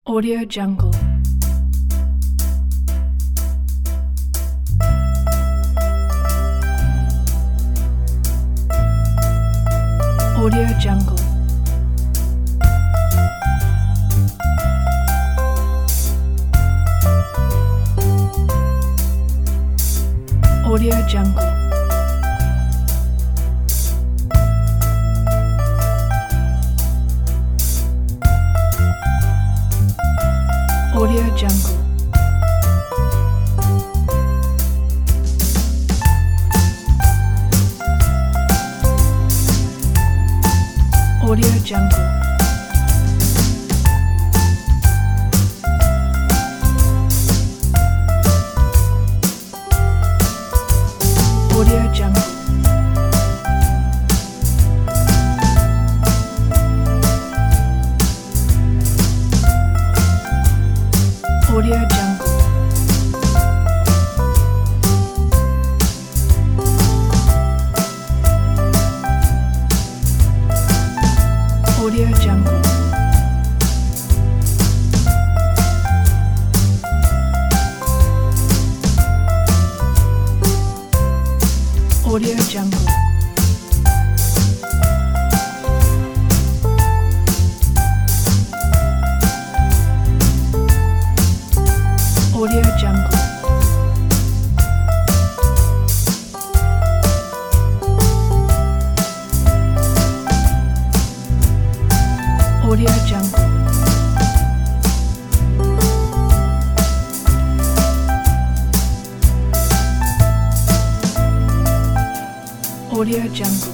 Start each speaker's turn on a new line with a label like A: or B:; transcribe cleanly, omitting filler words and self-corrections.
A: Audio Jungle. Audio Jungle. Audio Jungle. Audio Jungle. Audio Jungle. Audio Jungle. Audio Jungle. Audio Jungle. Audio Jungle. Audio Jungle. Audio Jungle. Audio Jungle.